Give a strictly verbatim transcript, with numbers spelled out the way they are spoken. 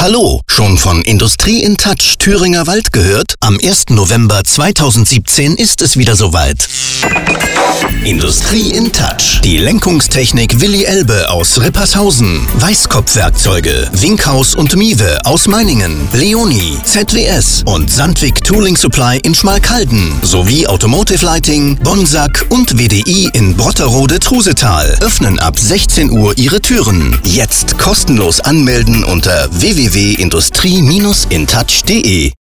Hallo, schon von Industrie in Touch Thüringer Wald gehört? Am ersten November zweitausendsiebzehn ist es wieder soweit. Industrie in Touch. Die Lenkungstechnik Willi Elbe aus Rippershausen. Weißkopfwerkzeuge Winkhaus und Miwe aus Meiningen. Leoni, Z W S und Sandvik Tooling Supply in Schmalkalden. Sowie Automotive Lighting, Bonsack und W D I in Brotterode-Trusetal. Öffnen ab sechzehn Uhr ihre Türen. Jetzt kostenlos anmelden unter w w w punkt industrie Bindestrich in touch punkt de.